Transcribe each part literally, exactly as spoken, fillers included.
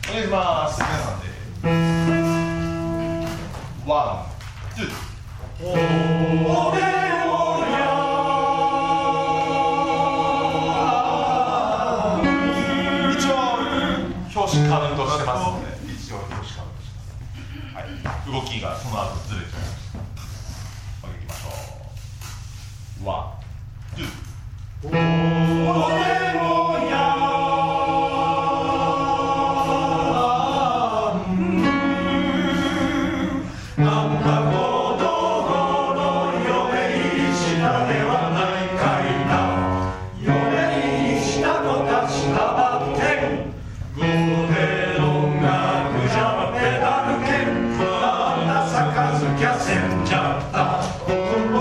お願いします。皆さんでワン、ツー。おー表紙カウントしてますので、一応表紙カウントしてます。はい、動きがその後ずれちゃいました。もう一回いきましょう。ワン、ツー。おでもやなんだ子供の嫁入りしたではないかいな。嫁入りした子たちがばってごでのがぐじゃまペダル剣あんな杯きゃせんじゃったペ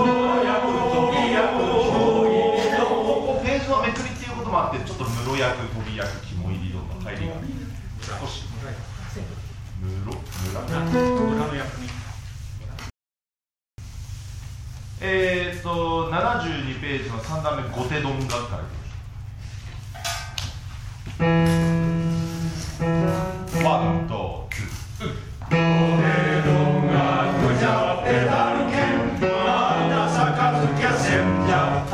ージのめくりっていうこともあってちょっと室役飛び役肝入りどんの入りが少し室村の役にえーっとななじゅうにページのさん段目後手丼がからワンとツー。おでどんがぐじゃペダル剣あんな杯きゃせんじゃった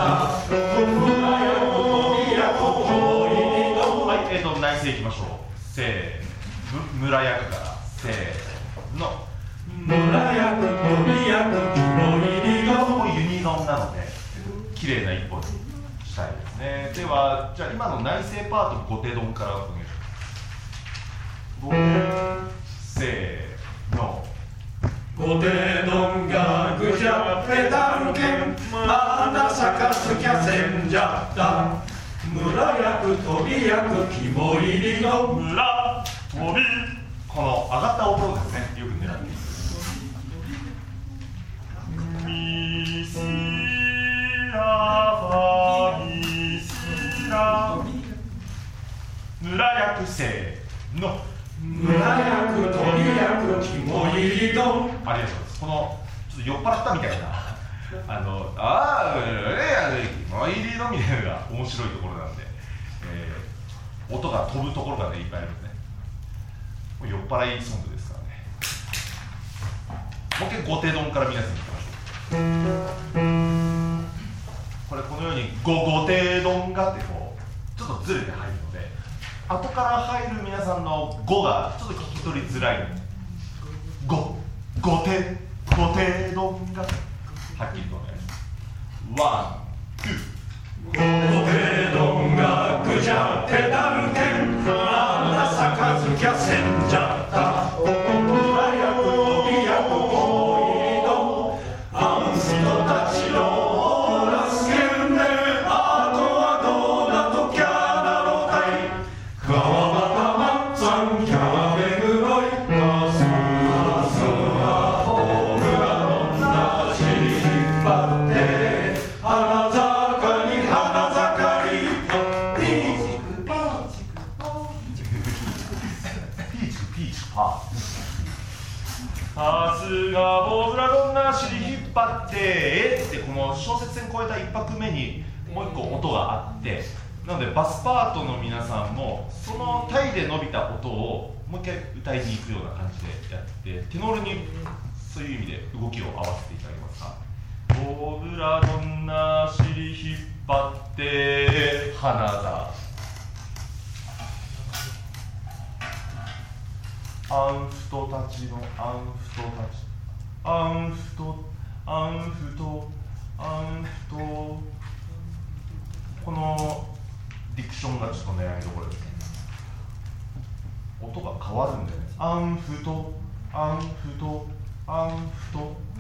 はい、えーと内政いきましょう。せーの村役からせーの村役とび役肝入りがユニゾンなので綺麗な一本にしたいですね。ではじゃあ今の内政パート後手丼からお願いします。せーの後手丼がぐじゃペダル剣まだ杯きゃせんじゃった村役飛び役肝入りの村飛びこの上がった音ですね。よく狙ってミシラファミシラ村役せーの村役飛び役肝入りのありがとうございます。このちょっと酔っ払ったみたいなあのああ肝入りのみたいなのが面白いところなんで、えー、音が飛ぶところがねいっぱいあるんですね。もう酔っ払いソングですからね。もう一回後手丼から皆さんにいきましょう。これこのようにご後手丼がってこうちょっとずれて入るので後から入る皆さんのごがちょっと聞き取りづらいご後手後手丼がはっきりとお願いします。ワン、ツー。後手丼がぐじゃペダル剣あんな杯きゃせんじゃった村役飛び役肝入りのあん人たちのラスケンであとはどうだときゃなのかい川端まっつぁんキャベグロイカスカスは大村のなし引っ張って花坂に花盛りピーチクパーチクパーピーチクピーチクパーさすが大村のなし引っ張ってってこの小節線超えた一拍目にもう一個音があってなのでバスパートの皆さんもそのタイで伸びた音をもう一回歌いに行くような感じでやってテノールにそういう意味で動きを合わせていただけますか。大村のなし引っ張って花だアンフトたちのアンフトたちアンフトアンフトアンフトこのディクションがちょっと狙いどころですね。音が変わるんだよね。アンフトアンフトアンフト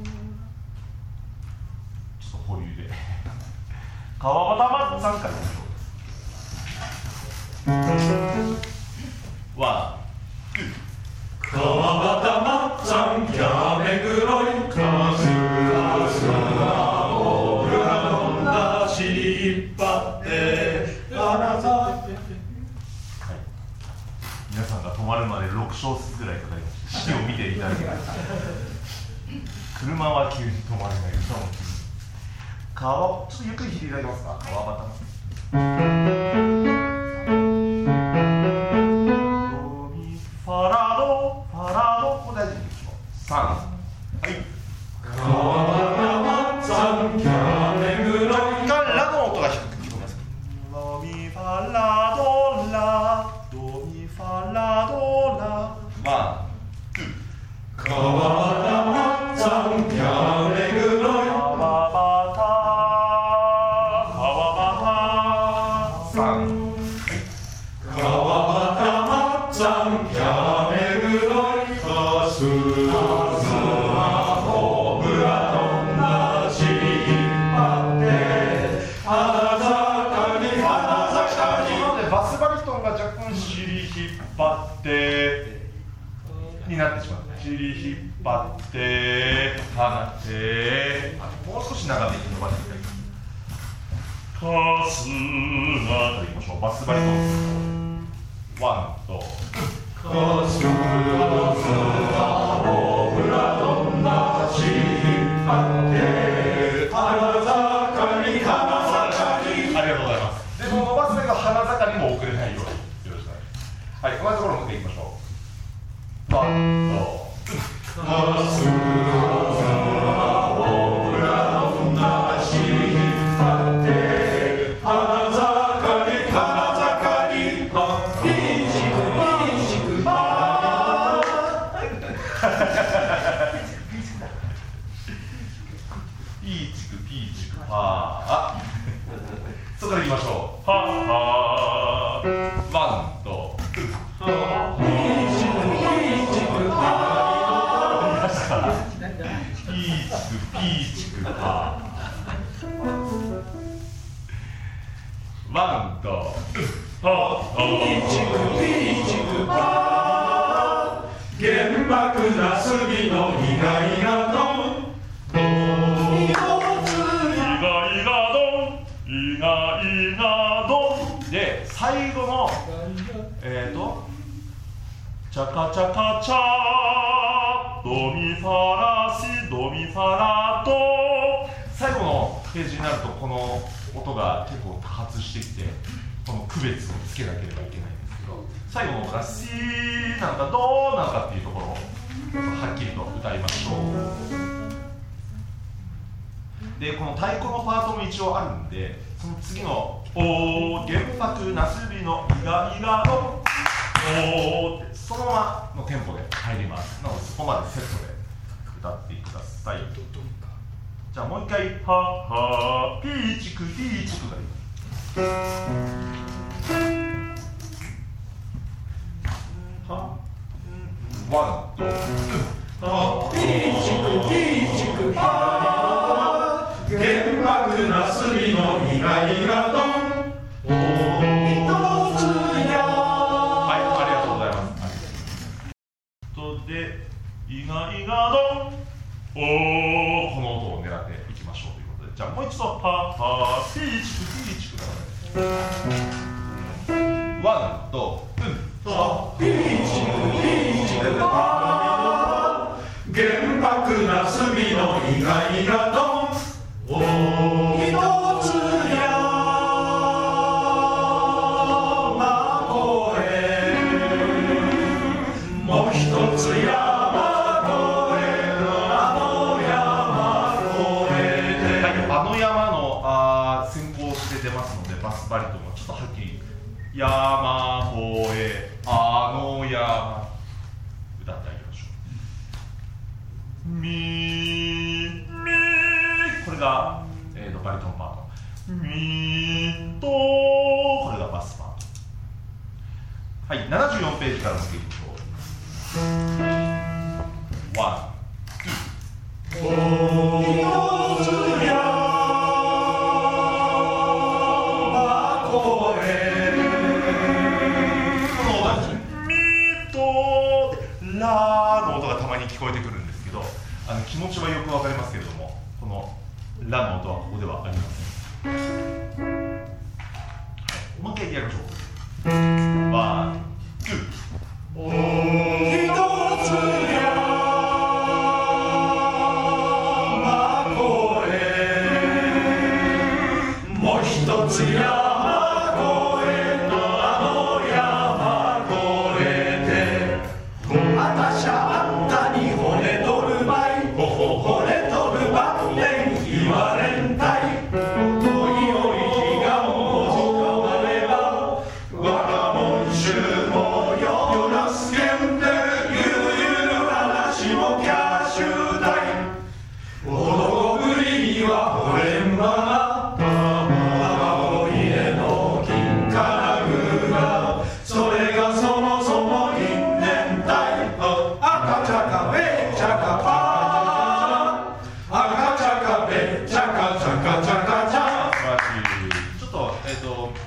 ちょっと保留で川端まっさんからいきましょう。ワン、ツー。川端まっさんキャメグロイカスカスは大村のなし引っ張って花咲いて皆さんが止まるまでろく小節ぐらいかかりました。式を見ていただけます。車は急に止まれない。川ちょっとゆっくり弾いていただけますか。川端ドミフファラドファラドここ大事にいきましょう。さんはい川山さんキャメグロ若干ラの音が低く聞こえます。ドミファラドラドミファラドラワンツー川山さんキャメグロ川端川端さん川端さんキャメグロかすバスバリトンが若干尻引っ張ってになってしまう。尻引っ張って放ってもう少し長めに伸ばしていきたい。かすがといきましょう。バスバリトンワンとかすがオブラドンなし引っ張って花盛り花盛り。 ありがとうございます。でその伸ばす目が花盛りも遅れないようによろしくお願いします。はい、同じところを持っていきましょう。ワンとかすがオブラドンなし引っ張って花盛り花盛りピーチクピーチクパーピーチクピーチクパーそこからいきましょう。ははワンとピーチクピーチクパーピーチクピーチクパーワンとはピーチクピーチクパー原爆なすびの意外なドンイガイガドンイガイガドンで最後のえーとチャカチャカチャドミファラシドミファラド最後のページになるとこの音が結構多発してきてこの区別をつけなければいけないんですけど最後の音がシーなのかドなのかっていうところをはっきりと歌いましょう。でこの太鼓のパートも一応あるんでその次の「おー原爆なすびのイガイガのおー」ってそのままのテンポで入ります。なのでそこまでセットで歌ってください。じゃあもう一回「ははピーチクピーチク」がいい。はワンとピーチクピーチクパー原爆なすびの意外なドンおー一つやはい、ありがとうございます。とで、イガイガドンおーこの音を狙っていきましょうということで、じゃあもう一度、ははピーチクピーチクだからワンと、うん、 ピーチクピーチクパー原爆なすびの意外なドンおー一つやまこえもう一つや出ますのでバスバリトンはちょっとはっきり山越えあの山歌ってあげましょう。みみこれが、えー、とバリトンパートみとこれがバスパート。はいななじゅうよんページから見ていきましょう。ワンツーおーつやラの音がたまに聞こえてくるんですけどあの気持ちはよくわかりますけれどもこのラの音はここではありません。はい、もう一回やりましょう。ワン